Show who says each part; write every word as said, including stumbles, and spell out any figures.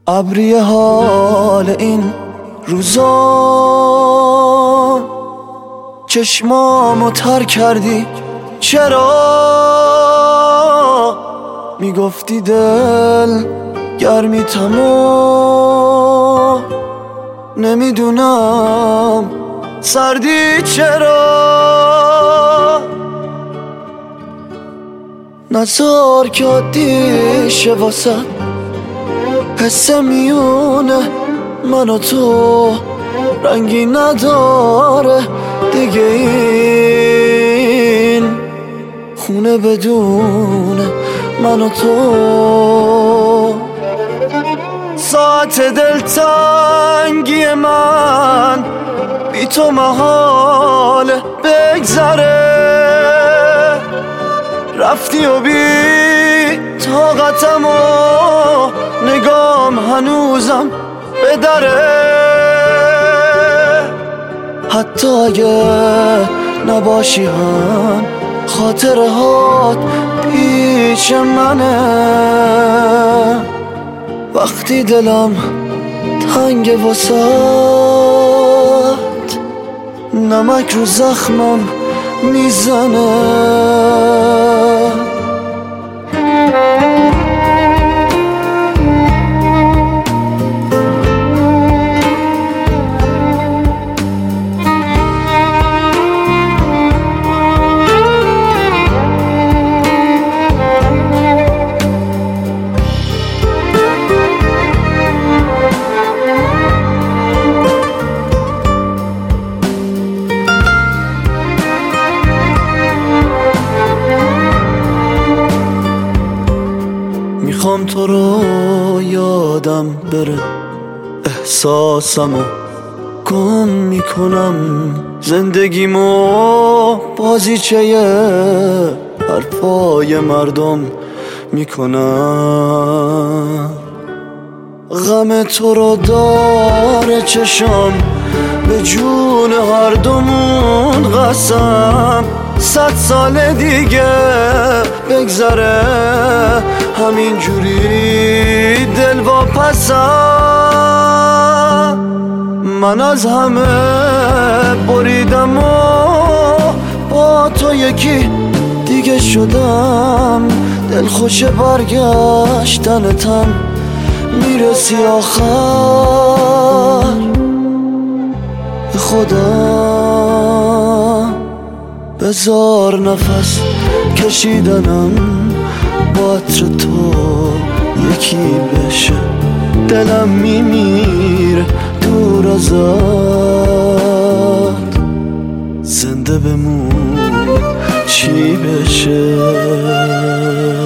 Speaker 1: ابری حال این روزا، چشمامو تر کردی چرا؟ میگفتی دل گرمی تمام، نمیدونم سردی چرا. نزار که عادی شه واسه حس میونه من و تو، رنگی نداره دیگه این خونه بدون من و تو. ساعت دلتنگی من بی تو محال بگذره، رفتی و بی طاقتم و نگام هنوزم به دره. حتی اگه نباشی هم خاطره هات پیش منه. وقتی دلم تنگ واسط، نمک رو زخمم میزنه. میخوام تو رو یادم بره، احساسمو گم میکنم، زندگیمو بازیچه حرفای مردم میکنم. غم تو رو داره چشم، به جون هر دومون قسم. صد سال دیگه بگذره همین جوری دل واپسم. من از همه بریدم و با تو یکی دیگه شدم. دل خوش برگشتنتم، میرسی آخر به خودم. بذار نفس کشیدنم با عطر تو یکی بشه. دلم میمیره دور ازت، زنده بمون چی بشه.